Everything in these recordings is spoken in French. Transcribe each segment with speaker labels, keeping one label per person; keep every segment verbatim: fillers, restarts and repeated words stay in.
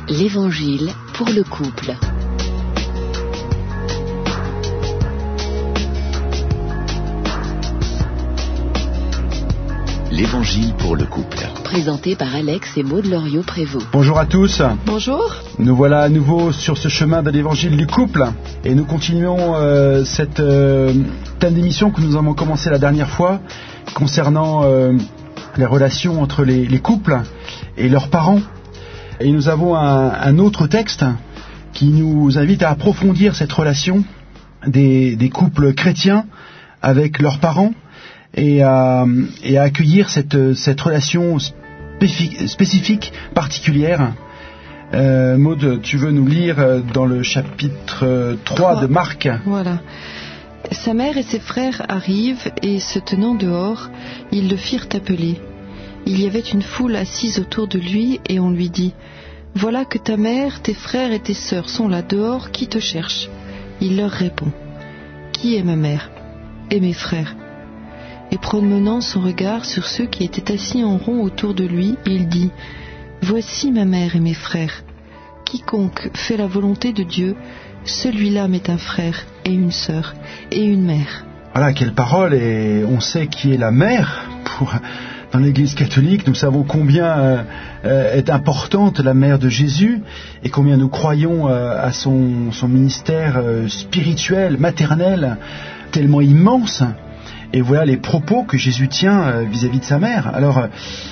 Speaker 1: L'Évangile pour le couple.
Speaker 2: L'Évangile pour le couple.
Speaker 1: Présenté par Alex et Maud Loriot-Prévost.
Speaker 3: Bonjour à tous.
Speaker 4: Bonjour.
Speaker 3: Nous voilà à nouveau sur ce chemin de l'Évangile du couple et nous continuons euh, cette euh, thème d'émission que nous avons commencé la dernière fois concernant euh, les relations entre les, les couples et leurs parents. Et nous avons un, un autre texte qui nous invite à approfondir cette relation des, des couples chrétiens avec leurs parents et à, et à accueillir cette, cette relation spécifique, spécifique particulière. Euh, Maud, tu veux nous lire dans le chapitre trois de Marc.
Speaker 4: Voilà. Sa mère et ses frères arrivent et, se tenant dehors, ils le firent appeler. Il y avait une foule assise autour de lui et on lui dit : « Voilà que ta mère, tes frères et tes sœurs sont là dehors, qui te cherchent ? » Il leur répond : « Qui est ma mère ? Et mes frères ? » Et promenant son regard sur ceux qui étaient assis en rond autour de lui, il dit : « Voici ma mère et mes frères. Quiconque fait la volonté de Dieu, celui-là m'est un frère et une sœur et une mère. »
Speaker 3: Voilà, quelle parole. Et on sait qui est la mère pour... Dans l'Église catholique, nous savons combien euh, euh, est importante la mère de Jésus et combien nous croyons euh, à son, son ministère euh, spirituel, maternel, tellement immense. Et voilà les propos que Jésus tient euh, vis-à-vis de sa mère. Alors,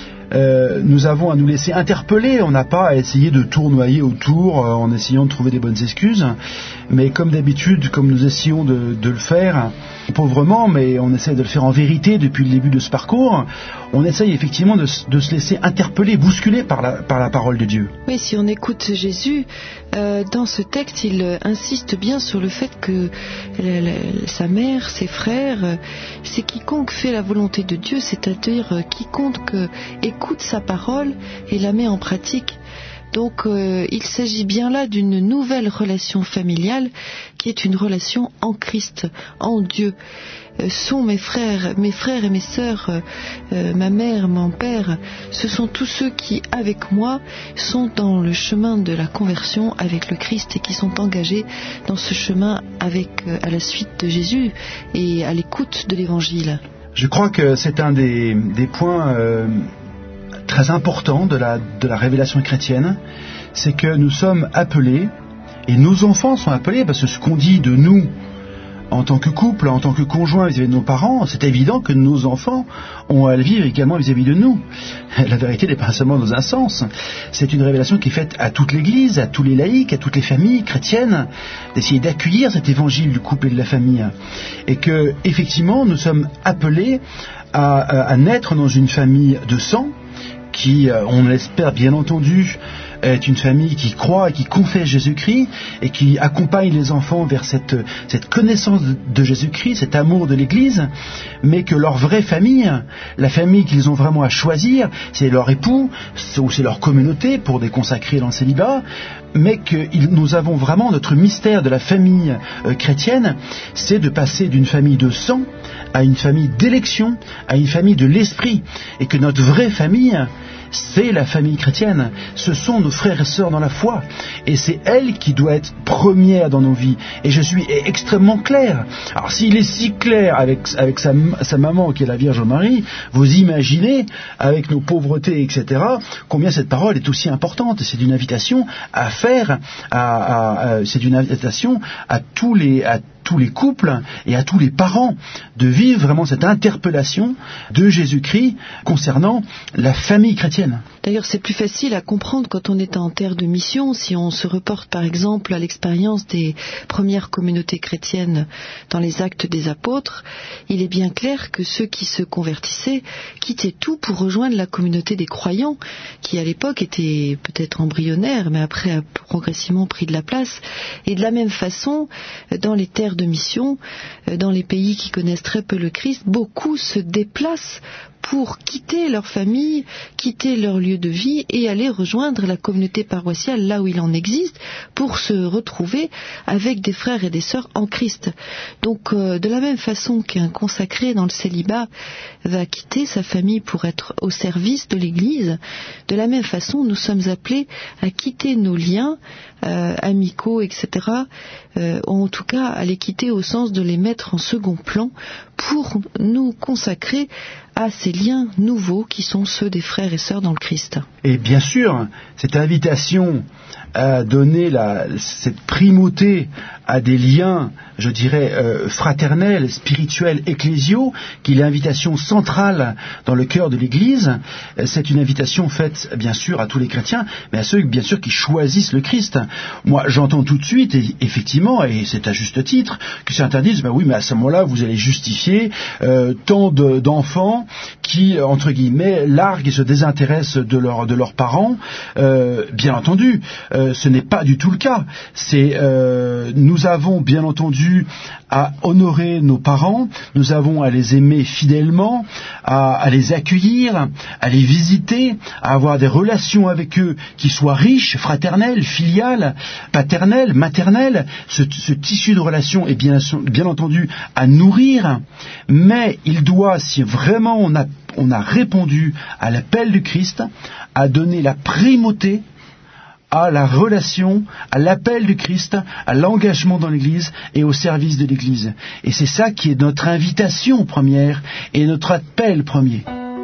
Speaker 3: euh, nous avons à nous laisser interpeller. On n'a pas à essayer de tournoyer autour euh, en essayant de trouver des bonnes excuses. Mais comme d'habitude, comme nous essayons de, de le faire, pauvrement, mais on essaie de le faire en vérité depuis le début de ce parcours, on essaye effectivement de, de se laisser interpeller, bousculer par la, par la parole de Dieu.
Speaker 4: Oui, si on écoute Jésus, euh, dans ce texte, il insiste bien sur le fait que la, la, sa mère, ses frères, euh, c'est quiconque fait la volonté de Dieu, c'est-à-dire euh, quiconque euh, écoute sa parole et la met en pratique. Donc euh, il s'agit bien là d'une nouvelle relation familiale qui est une relation en Christ, en Dieu. Euh, sont mes frères, mes frères et mes sœurs, euh, euh, ma mère, mon père, ce sont tous ceux qui, avec moi, sont dans le chemin de la conversion avec le Christ et qui sont engagés dans ce chemin avec, euh, à la suite de Jésus et à l'écoute de l'Évangile.
Speaker 3: Je crois que c'est un des, des points... Euh très important de la, de la révélation chrétienne, c'est que nous sommes appelés, et nos enfants sont appelés, parce que ce qu'on dit de nous en tant que couple, en tant que conjoint vis-à-vis de nos parents, c'est évident que nos enfants ont à le vivre également vis-à-vis de nous. La vérité n'est pas seulement dans un sens, c'est une révélation qui est faite à toute l'Église, à tous les laïcs, à toutes les familles chrétiennes, d'essayer d'accueillir cet évangile du couple et de la famille. Et que, effectivement, nous sommes appelés à, à, à naître dans une famille de sang, qui, on l'espère bien entendu, est une famille qui croit et qui confesse Jésus-Christ et qui accompagne les enfants vers cette, cette connaissance de Jésus-Christ, cet amour de l'Église, mais que leur vraie famille, la famille qu'ils ont vraiment à choisir, c'est leur époux, ou c'est leur communauté pour des consacrés dans le célibat, mais que nous avons vraiment notre mystère de la famille euh, chrétienne, c'est de passer d'une famille de sang à une famille d'élection, à une famille de l'esprit, et que notre vraie famille, c'est la famille chrétienne, ce sont nos frères et sœurs dans la foi, et c'est elle qui doit être première dans nos vies. Et je suis extrêmement clair. Alors s'il est si clair avec, avec sa, sa maman qui est la Vierge Marie, vous imaginez, avec nos pauvretés, et cetera, combien cette parole est aussi importante. C'est une invitation à faire, à, à, à, c'est une invitation à tous les... À tous les couples et à tous les parents de vivre vraiment cette interpellation de Jésus-Christ concernant la famille chrétienne.
Speaker 4: D'ailleurs, c'est plus facile à comprendre quand on est en terre de mission. Si on se reporte par exemple à l'expérience des premières communautés chrétiennes dans les Actes des Apôtres, il est bien clair que ceux qui se convertissaient quittaient tout pour rejoindre la communauté des croyants, qui à l'époque était peut-être embryonnaire, mais après a progressivement pris de la place. Et de la même façon, dans les terres de mission, dans les pays qui connaissent très peu le Christ, beaucoup se déplacent pour quitter leur famille, quitter leur lieu de vie et aller rejoindre la communauté paroissiale là où il en existe pour se retrouver avec des frères et des sœurs en Christ. Donc euh, de la même façon qu'un consacré dans le célibat va quitter sa famille pour être au service de l'Église, de la même façon nous sommes appelés à quitter nos liens euh, amicaux, et cetera, euh, ou en tout cas à les quitter au sens de les mettre en second plan pour nous consacrer à ces liens nouveaux qui sont ceux des frères et sœurs dans le Christ.
Speaker 3: Et bien sûr, cette invitation à donner la, cette primauté à des liens, je dirais, euh, fraternels, spirituels, ecclésiaux, qui est l'invitation centrale dans le cœur de l'Église, c'est une invitation faite, bien sûr, à tous les chrétiens, mais à ceux, bien sûr, qui choisissent le Christ. Moi, j'entends tout de suite, et effectivement, et c'est à juste titre, que certains disent, ben oui, mais à ce moment-là, vous allez justifier euh, tant de, d'enfants qui, entre guillemets, larguent et se désintéressent de, leur, de leurs parents. Euh, bien entendu, euh, ce n'est pas du tout le cas. C'est, euh, nous avons, bien entendu, à honorer nos parents, nous avons à les aimer fidèlement, à, à les accueillir, à les visiter, à avoir des relations avec eux qui soient riches, fraternelles, filiales, paternelles, maternelles. Ce, ce tissu de relations est bien, bien entendu à nourrir, mais il doit, si vraiment on a, on a répondu à l'appel du Christ, à donner la primauté à la relation, à l'appel du Christ, à l'engagement dans l'Église et au service de l'Église. Et c'est ça qui est notre invitation première et notre appel premier.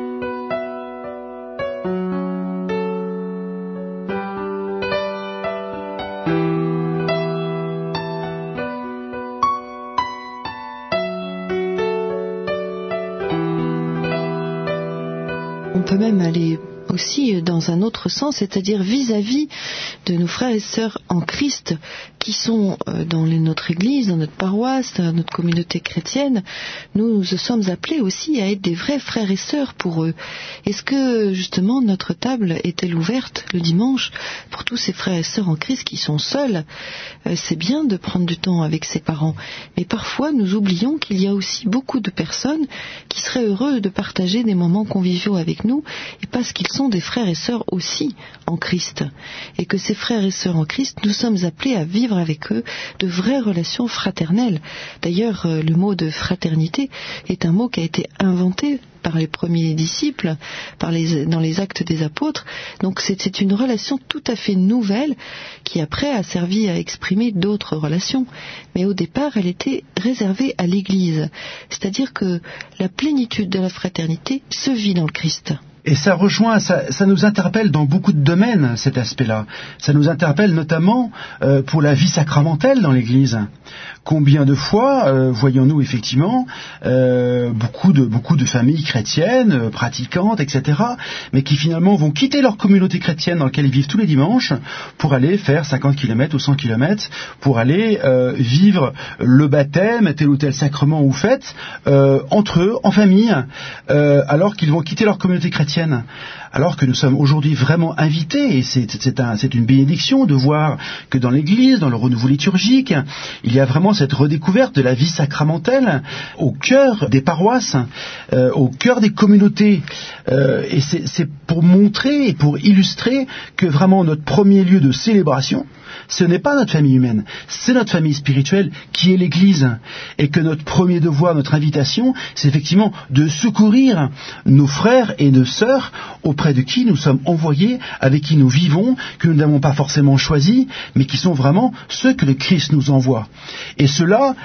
Speaker 4: On peut même aller aussi dans un autre sens, c'est-à-dire vis-à-vis de nos frères et sœurs en Christ qui sont dans notre Église, dans notre paroisse, dans notre communauté chrétienne. Nous sommes appelés aussi à être des vrais frères et sœurs pour eux. Est-ce que justement notre table est-elle ouverte le dimanche pour tous ces frères et sœurs en Christ qui sont seuls? C'est bien de prendre du temps avec ses parents, mais parfois nous oublions qu'il y a aussi beaucoup de personnes qui seraient heureux de partager des moments conviviaux avec nous, et parce qu'ils sont des frères et sœurs aussi en Christ, et que ces frères et sœurs en Christ, nous sommes appelés à vivre avec eux de vraies relations fraternelles. D'ailleurs, le mot de fraternité est un mot qui a été inventé par les premiers disciples, par les, dans les actes des apôtres. Donc c'était une relation tout à fait nouvelle qui après a servi à exprimer d'autres relations. Mais au départ, elle était réservée à l'Église. C'est-à-dire que la plénitude de la fraternité se vit dans le Christ.
Speaker 3: Et ça rejoint, ça, ça nous interpelle dans beaucoup de domaines, cet aspect-là. Ça nous interpelle notamment euh, pour la vie sacramentelle dans l'Église. Combien de fois euh, voyons-nous effectivement euh, beaucoup de beaucoup de familles chrétiennes, euh, pratiquantes, et cetera, mais qui finalement vont quitter leur communauté chrétienne dans laquelle ils vivent tous les dimanches pour aller faire cinquante kilomètres ou cent kilomètres, pour aller euh, vivre le baptême, tel ou tel sacrement ou fête, euh, entre eux, en famille, euh, alors qu'ils vont quitter leur communauté chrétienne. Alors que nous sommes aujourd'hui vraiment invités, et c'est, c'est, un, c'est une bénédiction de voir que dans l'Église, dans le renouveau liturgique, il y a vraiment cette redécouverte de la vie sacramentelle au cœur des paroisses, euh, au cœur des communautés. Euh, et c'est, c'est pour montrer et pour illustrer que vraiment notre premier lieu de célébration, ce n'est pas notre famille humaine, c'est notre famille spirituelle qui est l'Église. Et que notre premier devoir, notre invitation, c'est effectivement de secourir nos frères et nos sœurs auprès de qui nous sommes envoyés, avec qui nous vivons, que nous n'avons pas forcément choisi, mais qui sont vraiment ceux que le Christ nous envoie. Et cela,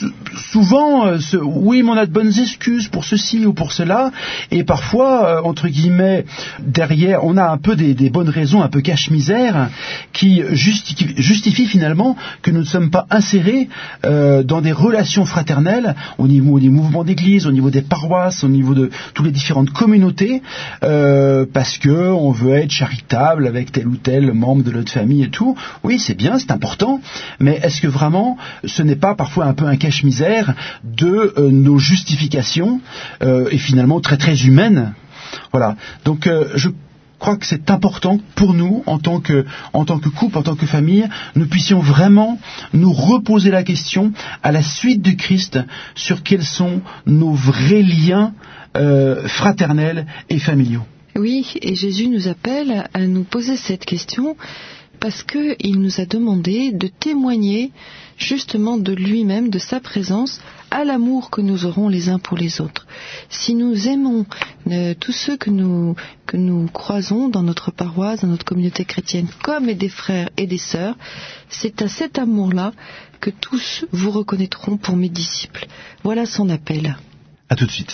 Speaker 3: souvent, euh, ce, oui, mais on a de bonnes excuses pour ceci ou pour cela, et parfois, euh, entre guillemets, derrière, on a un peu des, des bonnes raisons, un peu cache-misère, qui justifient justifie finalement que nous ne sommes pas insérés euh, dans des relations fraternelles au niveau des mouvements d'église, au niveau des paroisses, au niveau de toutes les différentes communautés, euh, parce que on veut être charitable avec tel ou tel membre de notre famille et tout. Oui, c'est bien, c'est important, mais est-ce que vraiment ce n'est pas parfois un peu un cache-misère de euh, nos justifications euh, et finalement très très humaines? Voilà. Donc euh, je crois que c'est important pour nous, en tant que, en tant que couple, en tant que famille, nous puissions vraiment nous reposer la question à la suite du Christ sur quels sont nos vrais liens euh, fraternels et familiaux.
Speaker 4: Oui, et Jésus nous appelle à nous poser cette question parce qu'il nous a demandé de témoigner justement de lui-même, de sa présence, à l'amour que nous aurons les uns pour les autres. Si nous aimons euh, tous ceux que nous, que nous croisons dans notre paroisse, dans notre communauté chrétienne, comme des frères et des sœurs, c'est à cet amour-là que tous vous reconnaîtront pour mes disciples. Voilà son appel.
Speaker 3: À tout de suite.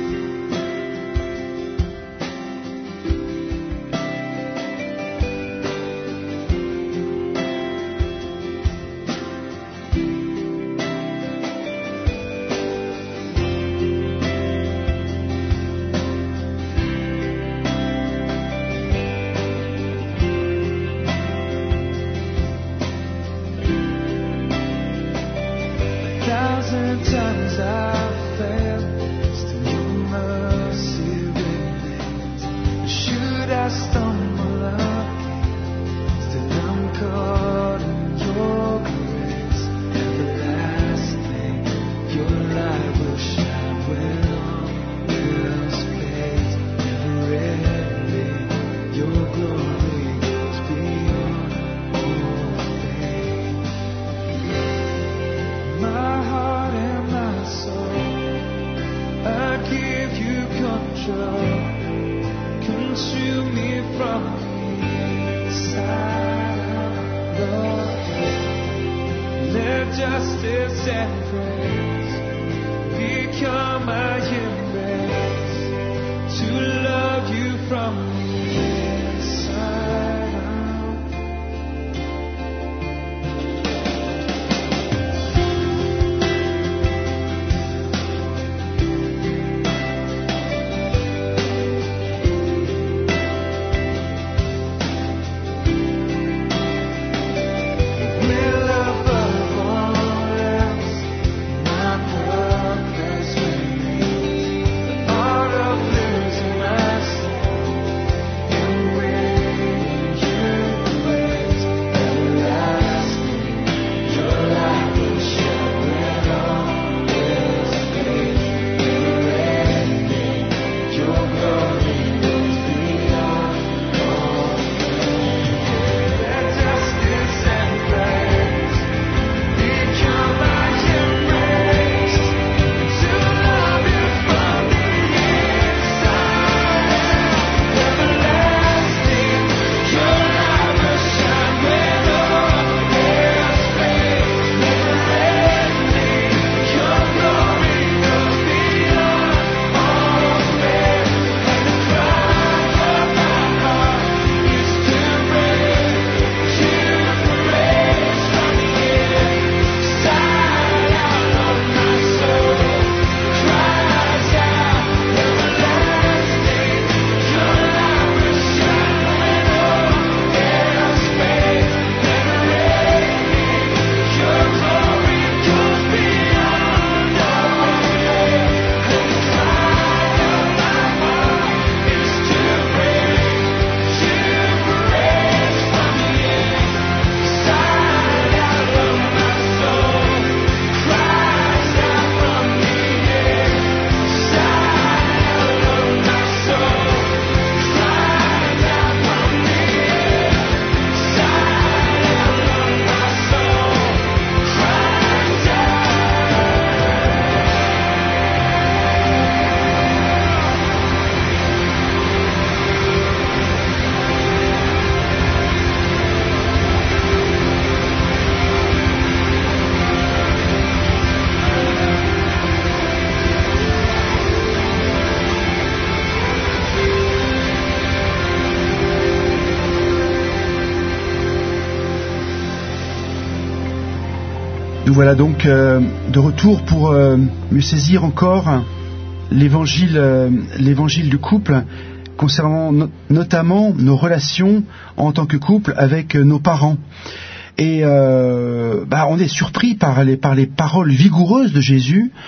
Speaker 3: Nous voilà donc euh, de retour pour euh, mieux saisir encore l'évangile, euh, l'évangile du couple, concernant no- notamment nos relations en tant que couple avec euh, nos parents. Et euh, bah, on est surpris par les, par les paroles vigoureuses de Jésus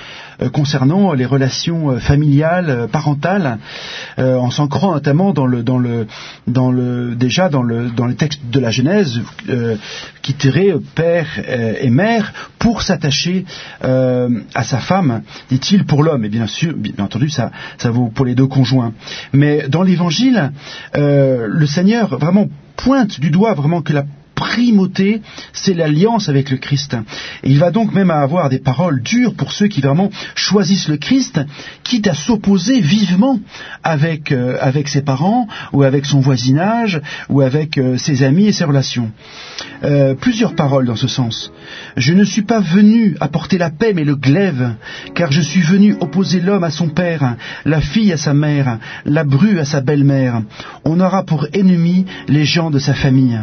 Speaker 3: euh, concernant les relations euh, familiales, euh, parentales, euh, en s'ancrant notamment dans le, dans le, dans le, déjà dans le, dans les textes de la Genèse, euh, qui tiraient père euh, et mère pour s'attacher euh, à sa femme, dit-il, pour l'homme. Et bien sûr, bien entendu, ça, ça vaut pour les deux conjoints. Mais dans l'Évangile, euh, le Seigneur vraiment pointe du doigt vraiment que la primauté, c'est l'alliance avec le Christ. Et il va donc même avoir des paroles dures pour ceux qui vraiment choisissent le Christ, quitte à s'opposer vivement avec, euh, avec ses parents, ou avec son voisinage, ou avec euh, ses amis et ses relations. Euh, plusieurs paroles dans ce sens. Je ne suis pas venu apporter la paix, mais le glaive, car je suis venu opposer l'homme à son père, la fille à sa mère, la bru à sa belle-mère. On aura pour ennemis les gens de sa famille.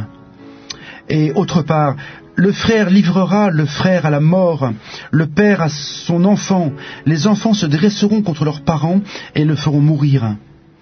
Speaker 3: Et autre part, le frère livrera le frère à la mort, le père à son enfant, les enfants se dresseront contre leurs parents et le feront mourir.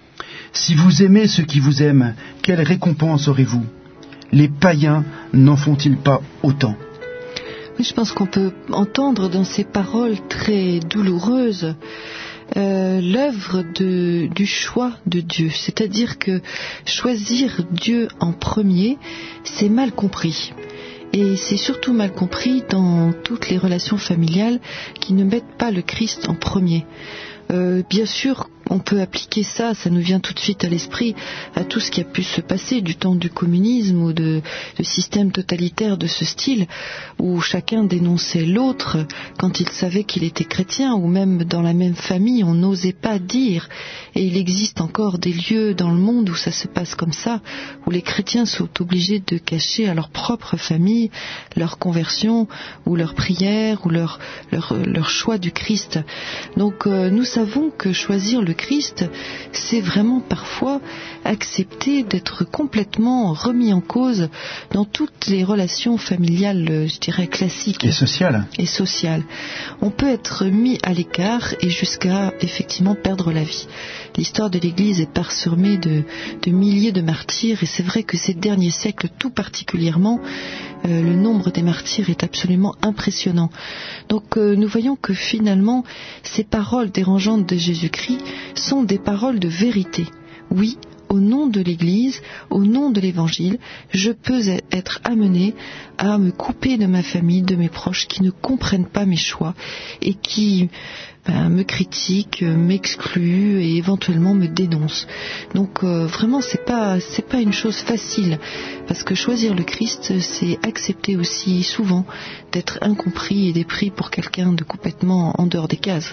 Speaker 3: Si vous aimez ceux qui vous aiment, quelle récompense aurez-vous? Les païens n'en font-ils pas autant?
Speaker 4: Oui, je pense qu'on peut entendre dans ces paroles très douloureuses Euh, l'œuvre de, du choix de Dieu, c'est-à-dire que choisir Dieu en premier, c'est mal compris. Et c'est surtout mal compris dans toutes les relations familiales qui ne mettent pas le Christ en premier. Euh, bien sûr, on peut appliquer ça, ça nous vient tout de suite à l'esprit, à tout ce qui a pu se passer du temps du communisme ou de, de systèmes totalitaires de ce style, où chacun dénonçait l'autre quand il savait qu'il était chrétien, ou même dans la même famille, on n'osait pas dire. Et il existe encore des lieux dans le monde où ça se passe comme ça, où les chrétiens sont obligés de cacher à leur propre famille leur conversion, ou leur prière, ou leur, leur, leur choix du Christ. Donc euh, nous savons que choisir le Christ, c'est vraiment parfois accepter d'être complètement remis en cause dans toutes les relations familiales, je dirais, classiques.
Speaker 3: Et sociales.
Speaker 4: Et sociales. On peut être mis à l'écart et jusqu'à effectivement perdre la vie. L'histoire de l'Église est parsemée de, de milliers de martyrs, et c'est vrai que ces derniers siècles tout particulièrement, euh, le nombre des martyrs est absolument impressionnant. Donc euh, nous voyons que finalement ces paroles dérangeantes de Jésus-Christ sont des paroles de vérité. Oui, au nom de l'Église, au nom de l'Évangile, je peux être amené à me couper de ma famille, de mes proches qui ne comprennent pas mes choix et qui ben, me critiquent, m'excluent et éventuellement me dénoncent. Donc euh, vraiment, c'est pas c'est pas une chose facile, parce que choisir le Christ, c'est accepter aussi souvent d'être incompris et dépris pour quelqu'un de complètement en dehors des cases.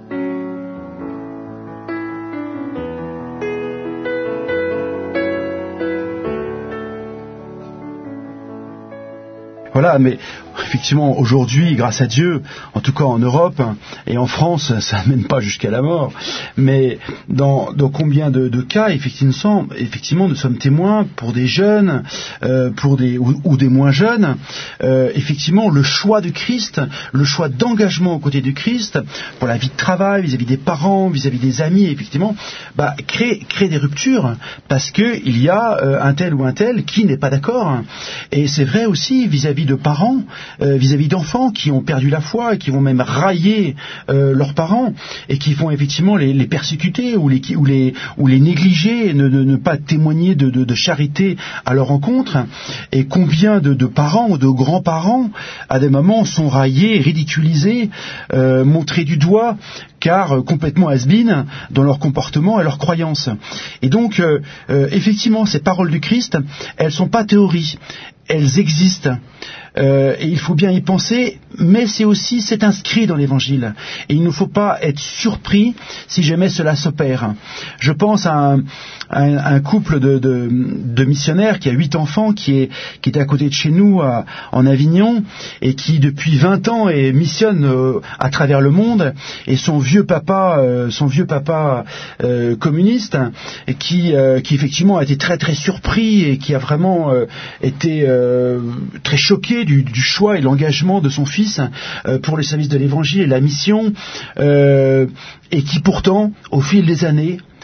Speaker 3: Voilà, mais effectivement, aujourd'hui, grâce à Dieu, en tout cas en Europe et en France, ça n'amène pas jusqu'à la mort, mais dans, dans combien de, de cas, effectivement, effectivement, nous sommes témoins pour des jeunes, euh, pour des ou, ou des moins jeunes, euh, effectivement, le choix du Christ, le choix d'engagement aux côtés du Christ, pour la vie de travail, vis-à-vis des parents, vis-à-vis des amis, effectivement, bah, crée, crée des ruptures, parce que il y a euh, un tel ou un tel qui n'est pas d'accord. Et c'est vrai aussi vis-à-vis de parents, Euh, vis-à-vis d'enfants qui ont perdu la foi et qui vont même railler euh, leurs parents et qui vont effectivement les, les persécuter ou les, ou les, ou les négliger, ne, ne, ne pas témoigner de, de, de charité à leur encontre. Et combien de, de parents ou de grands-parents à des moments sont raillés, ridiculisés, euh, montrés du doigt, car euh, complètement has-been dans leur comportement et leurs croyances. Et donc euh, euh, effectivement, ces paroles du Christ, elles sont pas théories, elles existent. Euh, et il faut bien y penser, mais c'est aussi, c'est inscrit dans l'Évangile. Et il ne faut pas être surpris si jamais cela s'opère. Je pense à un, un, un couple de, de, de missionnaires qui a huit enfants, qui est, qui est à côté de chez nous, à, en Avignon, et qui depuis vingt ans et missionne euh, à travers le monde. Et son vieux papa, euh, son vieux papa euh, communiste, et qui, euh, qui effectivement a été très très surpris et qui a vraiment euh, été euh, très choqué Du, du choix et l'engagement de son fils euh, pour le service de l'Évangile et la mission, euh, et qui pourtant, au fil des années,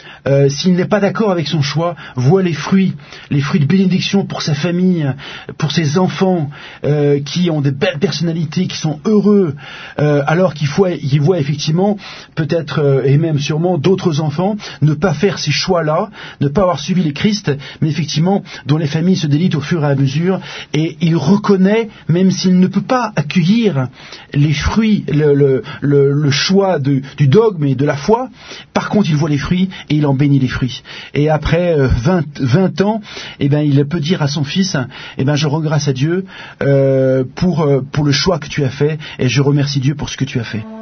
Speaker 3: euh, s'il n'est pas d'accord avec son choix, voit les fruits, les fruits de bénédiction pour sa famille, pour ses enfants, euh, qui ont des belles personnalités, qui sont heureux, euh, alors qu'il faut, il voit effectivement, peut-être, euh, et même sûrement, d'autres enfants ne pas faire ces choix-là, ne pas avoir suivi les Christ, mais effectivement, dont les familles se délitent au fur et à mesure, et il reconnaît, même s'il ne peut pas accueillir les fruits, le, le, le, le choix de, du dogme et de la foi, par contre, il voit les fruits, et il en bénit les fruits. Et après euh, vingt, vingt ans, eh ben, il peut dire à son fils, eh ben, je rends grâce à Dieu euh, pour, euh, pour le choix que tu as fait, et je remercie Dieu pour ce que tu as fait.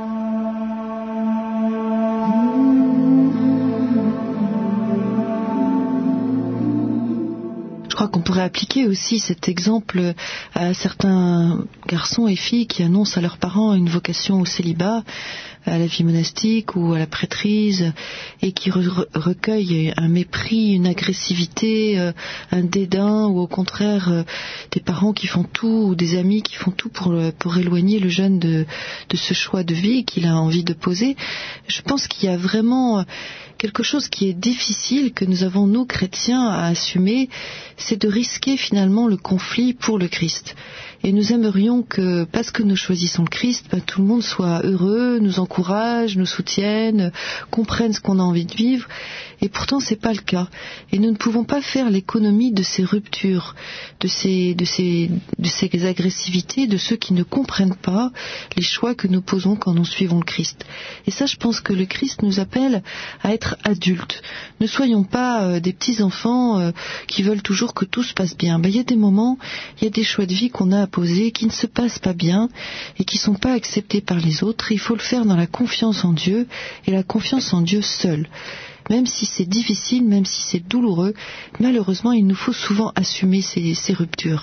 Speaker 4: Je crois qu'on pourrait appliquer aussi cet exemple à certains garçons et filles qui annoncent à leurs parents une vocation au célibat, à la vie monastique ou à la prêtrise, et qui re- recueillent un mépris, une agressivité, euh, un dédain, ou au contraire euh, des parents qui font tout, ou des amis qui font tout pour, le, pour éloigner le jeune de, de ce choix de vie qu'il a envie de poser. Je pense qu'il y a vraiment quelque chose qui est difficile, que nous avons, nous, chrétiens, à assumer, c'est de risquer finalement le conflit pour le Christ. Et nous aimerions que, parce que nous choisissons le Christ, ben, tout le monde soit heureux, nous encourage, nous soutienne, comprenne ce qu'on a envie de vivre. Et pourtant, c'est pas le cas. Et nous ne pouvons pas faire l'économie de ces ruptures, de ces, de ces, de ces agressivités, de ceux qui ne comprennent pas les choix que nous posons quand nous suivons le Christ. Et ça, je pense que le Christ nous appelle à être adultes. Ne soyons pas euh, des petits enfants euh, qui veulent toujours que tout se passe bien. Ben, il y a des moments, il y a des choix de vie qu'on a à poser qui ne se passent pas bien et qui ne sont pas acceptés par les autres. Il faut le faire dans la confiance en Dieu, et la confiance en Dieu seul. Même si c'est difficile, même si c'est douloureux, malheureusement, il nous faut souvent assumer ces, ces ruptures.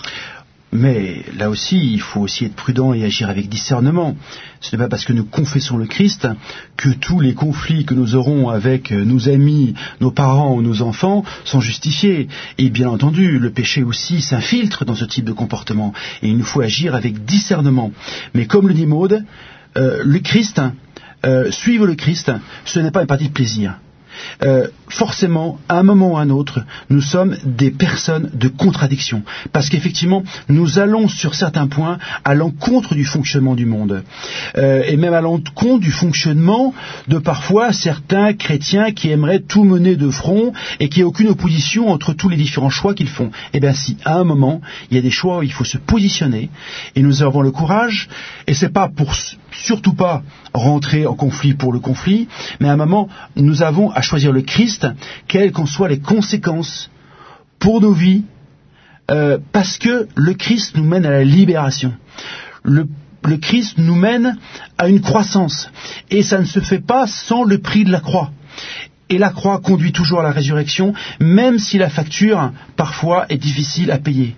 Speaker 3: Mais là aussi, il faut aussi être prudent et agir avec discernement. Ce n'est pas parce que nous confessons le Christ que tous les conflits que nous aurons avec nos amis, nos parents ou nos enfants sont justifiés. Et bien entendu, le péché aussi s'infiltre dans ce type de comportement. Et il nous faut agir avec discernement. Mais comme le dit Maud, euh, le Christ, euh, suivre le Christ, ce n'est pas une partie de plaisir. Euh, forcément, à un moment ou à un autre, nous sommes des personnes de contradiction, parce qu'effectivement, nous allons sur certains points à l'encontre du fonctionnement du monde, euh, et même à l'encontre du fonctionnement de parfois certains chrétiens qui aimeraient tout mener de front et qui n'ont aucune opposition entre tous les différents choix qu'ils font. Eh bien si, à un moment, il y a des choix où il faut se positionner, et nous avons le courage, et c'est pas pour surtout pas rentrer en conflit pour le conflit, mais à un moment, nous avons à choisir le Christ, quelles qu'en soient les conséquences pour nos vies, euh, parce que le Christ nous mène à la libération. Le, le Christ nous mène à une croissance, et ça ne se fait pas sans le prix de la croix. Et la croix conduit toujours à la résurrection, même si la facture, parfois, est difficile à payer.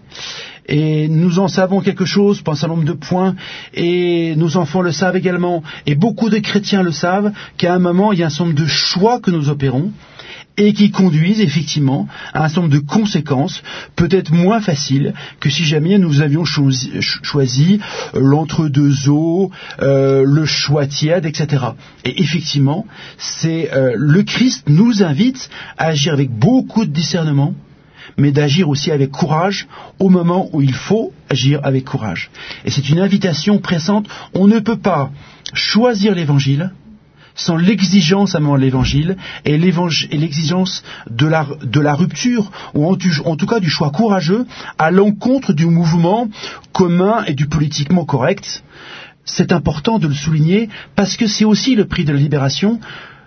Speaker 3: Et nous en savons quelque chose, pour un certain nombre de points, et nos enfants le savent également, et beaucoup de chrétiens le savent, qu'à un moment, il y a un certain nombre de choix que nous opérons, et qui conduisent effectivement à un certain nombre de conséquences, peut-être moins faciles que si jamais nous avions choisi, choisi l'entre-deux eaux, euh, le choix tiède, et cetera. Et effectivement, c'est euh, le Christ nous invite à agir avec beaucoup de discernement, mais d'agir aussi avec courage au moment où il faut agir avec courage. Et c'est une invitation pressante. On ne peut pas choisir l'Évangile sans l'exigence à moment de l'Évangile et, et l'exigence de la, de la rupture, ou en, en tout cas du choix courageux à l'encontre du mouvement commun et du politiquement correct. C'est important de le souligner parce que c'est aussi le prix de la libération.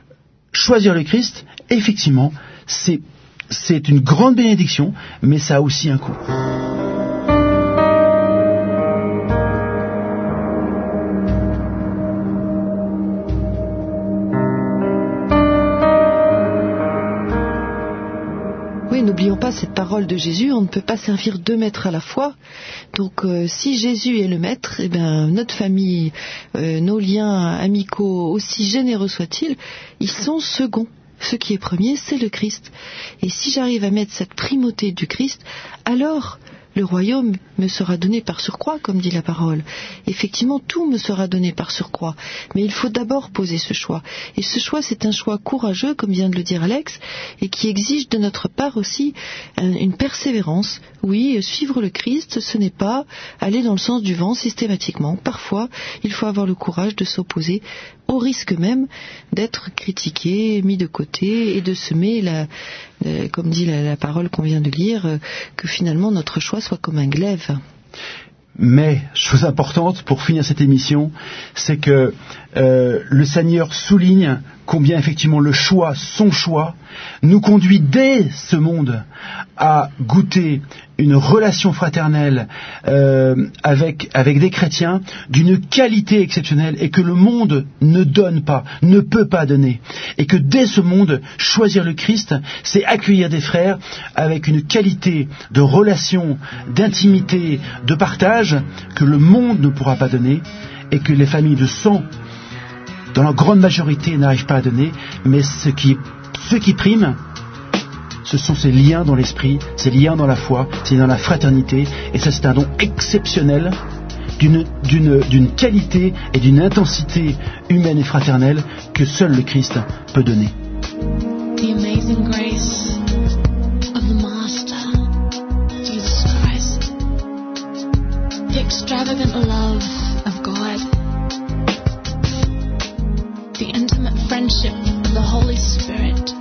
Speaker 3: Choisir le Christ, effectivement, c'est C'est une grande bénédiction, mais ça a aussi un coût.
Speaker 4: Oui, n'oublions pas cette parole de Jésus, on ne peut pas servir deux maîtres à la fois. Donc euh, si Jésus est le maître, eh bien, notre famille, euh, nos liens amicaux, aussi généreux soient-ils, ils sont seconds. Ce qui est premier, c'est le Christ. Et si j'arrive à mettre cette primauté du Christ, alors le royaume me sera donné par surcroît, comme dit la parole. Effectivement, tout me sera donné par surcroît. Mais il faut d'abord poser ce choix. Et ce choix, c'est un choix courageux, comme vient de le dire Alex, et qui exige de notre part aussi une persévérance. Oui, suivre le Christ, ce n'est pas aller dans le sens du vent systématiquement. Parfois, il faut avoir le courage de s'opposer, au risque même d'être critiqué, mis de côté, et de semer, la, la, comme dit la, la parole qu'on vient de lire, euh, que finalement notre choix soit comme un glaive.
Speaker 3: Mais, chose importante pour finir cette émission, c'est que euh, le Seigneur souligne combien effectivement le choix, son choix, nous conduit dès ce monde à goûter une relation fraternelle euh, avec, avec des chrétiens d'une qualité exceptionnelle et que le monde ne donne pas, ne peut pas donner. Et que dès ce monde, choisir le Christ, c'est accueillir des frères avec une qualité de relation, d'intimité, de partage que le monde ne pourra pas donner et que les familles de sang, dans la grande majorité, n'arrivent pas à donner. Mais ce qui, ce qui prime, ce sont ces liens dans l'esprit, ces liens dans la foi, ces liens dans la fraternité. Et ça, c'est un don exceptionnel d'une, d'une, d'une qualité et d'une intensité humaine et fraternelle que seul le Christ peut donner.
Speaker 2: The amazing grace of the Master, Jesus Christ. The extravagant love of God. The intimate friendship of the Holy Spirit.